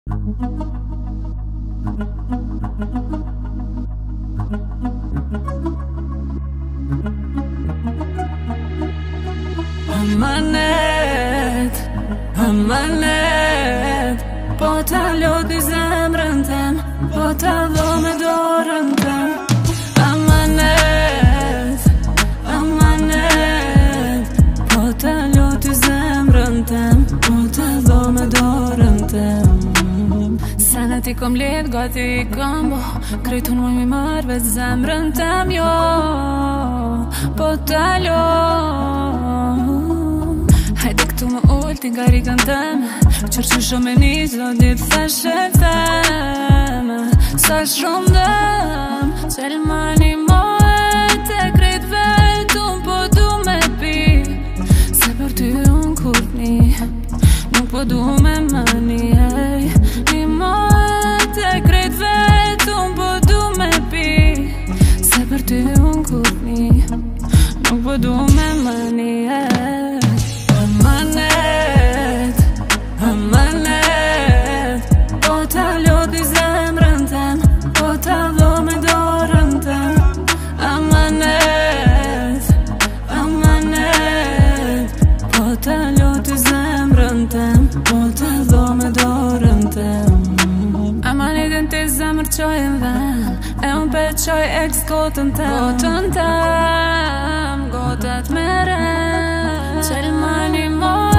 Amanet Po ta lodi zemrën tem Po ta dho me dorën tem Amanet Po ta lodi zemrën tem Po ta dho me dorën tem Sana ti kom let, gati I kom bo Krejtun moj mi marrë veç zemrën tem jo Po ta lo Hajde këtu më ullë ti nga rikën teme Qërë shumë e një zdo ditë thashe theme Sa shumë dëm Qelë mani mojë Te krejt vetëm Po du me pi Se për ty unë kur një Nuk po du me mani Një mojë Te krejt vetëm Po du me pi Se për ty unë kur një Nuk po du me mani Amanet Po ta lodi zemrën tem Po ta dho me dorën tem Amanet Po ta lodi zemrën tem Po ta dho me dorën tem Amanetin ti zemrë qoj në ven E unë pe qoj ex gotën tem Gotën tem Gotat me ren Qelë mani moj